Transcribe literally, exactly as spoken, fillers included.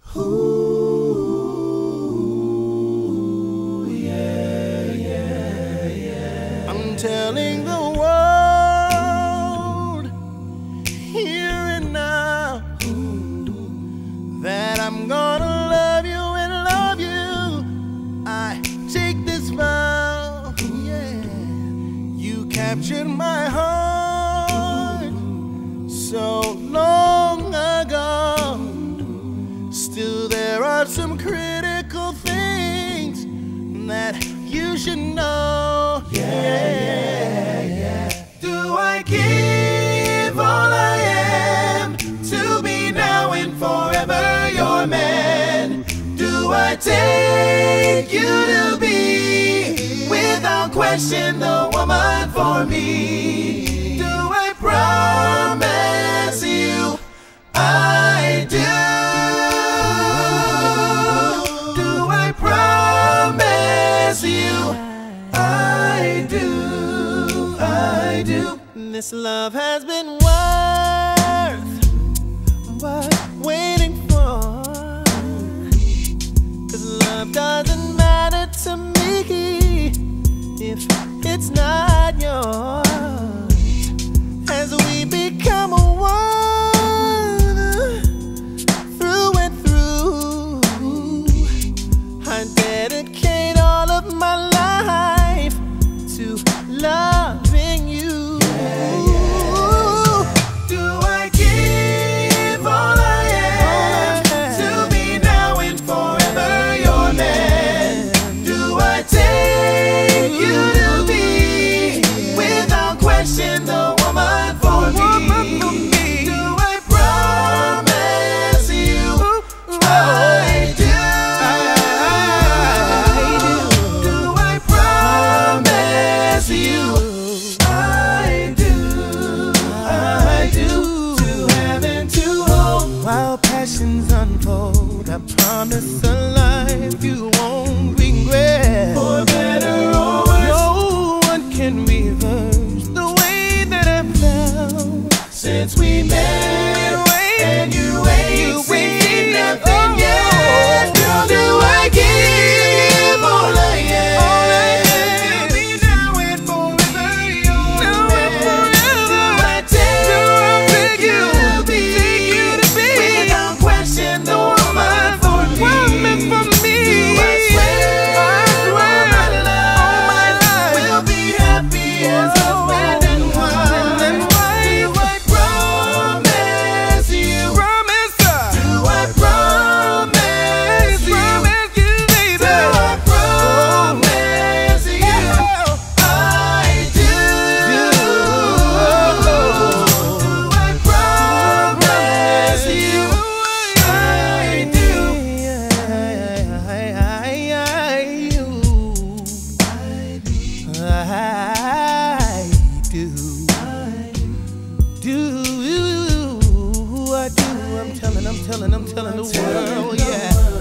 Ooh, yeah, yeah, yeah. I'm telling the world here and now that I'm gonna love you and love you. I take this vow, yeah. You captured my heart so long ago. Still there are some critical things that you should know. Yeah, yeah, yeah. Do I give all I am to be now and forever your man? Do I take you to be without question the woman for me? Do I promise you I do? Do I promise you I do? I do. This love has been worth what waiting for. 'Cause love doesn't matter to me if it's not yours. As we become one through and through, I dedicate all of my life to loving you. Yeah, yeah. Do I give all I am to be now and forever your man? Do I take you to be without question the woman for me? Do I promise you I do? Do I promise you I do? I do. To have and to hold. While passions unfold, I promise a life you won't regret. For better or worse, No one can reverse the way that I felt since we met, and you ain't seen nothing yet. Girl, do I give all I am to be now and forever your man? Do I take you to be without question the woman for me? Do I swear all my life we'll be happy as husband and wife? Do I promise you? Do I promise you? Do I promise you I do? Do I promise you I do? I do. Do I do? I'm telling, I'm telling, I'm telling the world, yeah.